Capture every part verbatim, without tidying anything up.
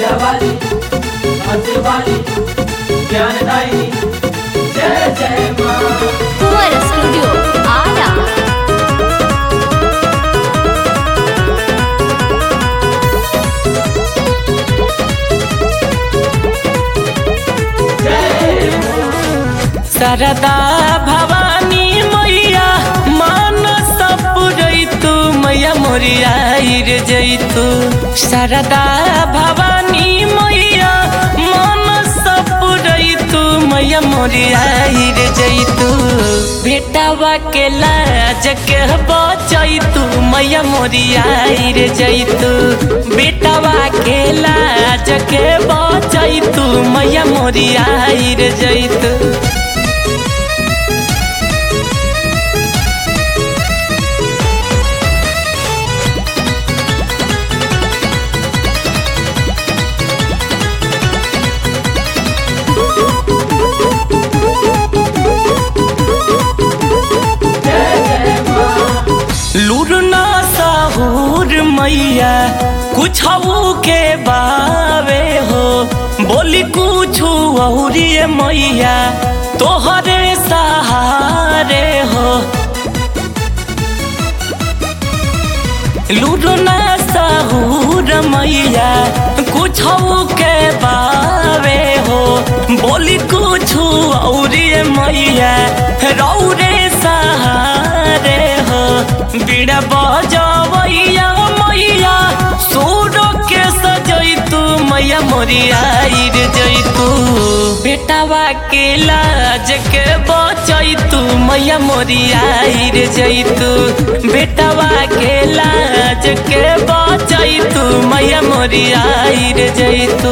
वाली वाली ज्ञानदायिनी जय जय माँ। कुंवर स्टूडियो आरा। शारदा भवानी मैया मानस पुरैतु मैया मोरिया रे जैतु। शारदा भवानी मैया मानस पुरैतु मैया मोरिया रे जैतु। बेटावा के लाज के बचैतु मैया मोरिया रे जैतु। बेटावा के लाज के बचैतु मैया मोरिया रे जैतु। लूरना साहूर मैया कुछ के बावे हो। बोली कुछ औरी मैया तोहरे सहारे हो। लूरना साहूर मैया कुछ के बावे हो। बोली कुछ औरी मैया रौरे सहारे हो। बीड़ा बजवैया मैया सूरो के सजैतु मैया मोरिया रे जैतु। बेटावा के लाज के बचैतु मैया मोरिया रे जैतु। बेटावा के लाज के बचैतु मैया मोरिया रे जैतु।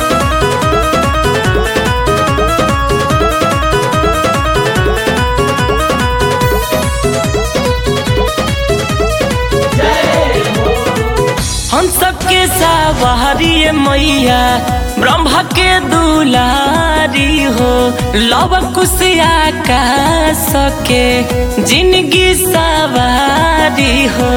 हम सबके सवारी मैया ब्रह्मा के दुलारी हो। लव कुशिया का सके जिंदगी सवारी हो।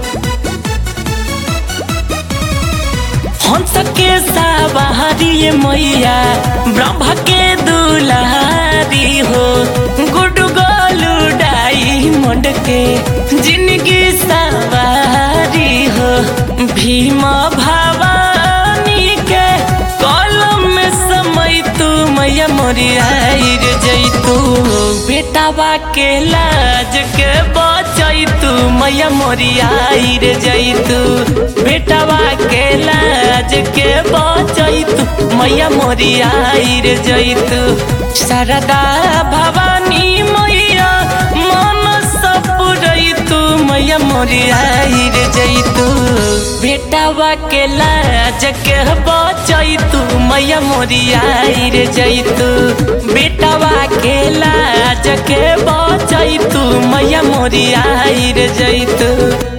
हम सबके सवारी मैया ब्रह्मा के दुलारी हो। गुड गोलू डायमंड के जिंदगी सवारी हो। भीम भवानी के कलम में समय तू मैया मोरिया रे जैतु। बेटावा के लाज के बचैतु मैया मोरिया रे जैतु। बेटावा के लाज के बचैतु मैया मोरिया रे जैतु। शारदा भवानी मैया मानस पुरैतु मैया मोरिया रे जैतु। बेटावा के लाज के बचैतु मैया मोरिया रे जैतु। बेटावा के लाज के बचैतु मैया मोरिया रे जैतु।